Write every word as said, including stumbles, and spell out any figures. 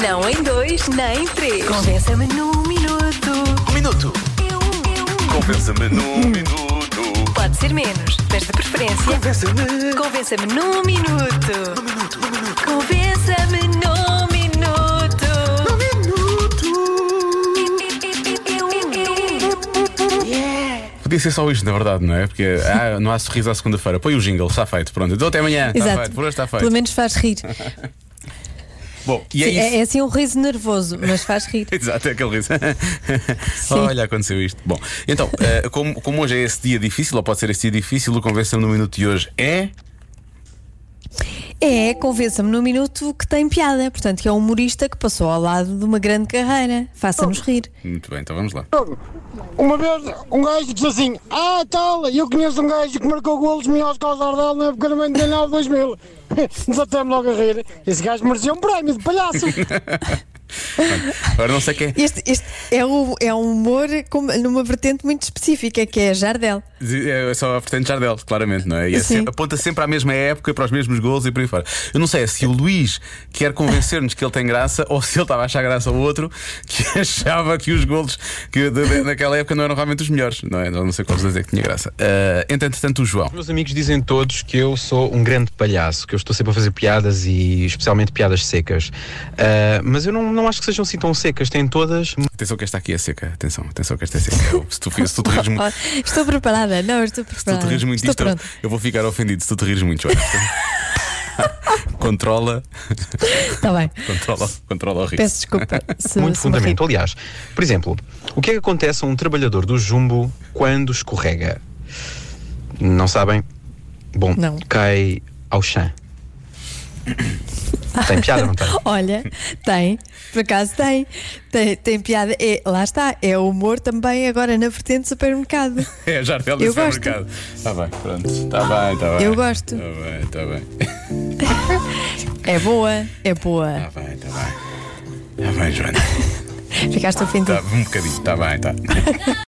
Não em dois, nem em três. Convença-me num minuto. Um minuto. Eu, eu. Convença-me num minuto. Pode ser menos, mas de preferência. Convença-me. Convença-me num minuto. Um minuto, um minuto. Convença-me num minuto. Um minuto. Podia ser só isto, na verdade, não é? Porque ah, não há sorriso à segunda-feira. Põe o jingle, está feito. Pronto, então até amanhã. Está Exato. feito, por hoje está feito. Pelo menos faz rir. Bom, e é Sim, isso. é, é assim um riso nervoso, mas faz rir. Exato, é aquele riso. Olha, aconteceu isto. Bom, então, eh, como, como hoje é esse dia difícil, ou pode ser esse dia difícil, o Convença-me no Minuto de hoje é. É, convença-me num minuto que tem piada. Portanto, que é um humorista que passou ao lado de uma grande carreira. Faça-nos rir. Muito bem, então vamos lá. Uma vez um gajo disse assim: Ah, tal, eu conheço um gajo que marcou golos melhores que o Jardel na época do Mundial dois mil. Desatei-me logo a rir. Esse gajo merecia um prémio de palhaço. Agora não sei quem. Este, este é, um, é um humor com, numa vertente muito específica, que é Jardel. É só a vertente Jardel, claramente, não é? E é Sim. sempre- aponta sempre à mesma época, para os mesmos golos e por aí fora. Eu não sei é se o Luís quer convencer-nos que ele tem graça ou se ele estava a achar graça ao outro que achava que os golos que de- de- naquela época não eram realmente os melhores, não é? Eu não sei qual dos dois é que tinha graça. Uh, entretanto, o João. Os meus amigos dizem todos que eu sou um grande palhaço, que eu estou sempre a fazer piadas e especialmente piadas secas. Ah, mas eu não, não acho que sejam assim tão secas, têm todas. Atenção que esta aqui é seca. Atenção, atenção que esta é seca. Eu- Se tu, se tu te rires muito. Estou preparada, não, estou Se tu preparada. te rires muito estou disto, eu, pronta. eu vou ficar ofendido se tu te rires muito, Joana. Controla, Está bem, controla, controla o riso. peço desculpa. Se, Muito se me rir. fundamento. Aliás, por exemplo, o que é que acontece a um trabalhador do Jumbo quando escorrega? Não sabem? Bom, Não. cai ao chão. Tem piada, não tem? Olha, tem, por acaso tem, tem, tem piada. É, lá está, é o humor também agora na vertente supermercado. É, Jardel Eu do supermercado. Está bem, pronto. Está bem, está bem. Eu gosto. Está bem, está bem. É boa, é boa. Está bem, está bem. Está bem, Joana. Ficaste ofendido. Tá, um bocadinho, está bem, está.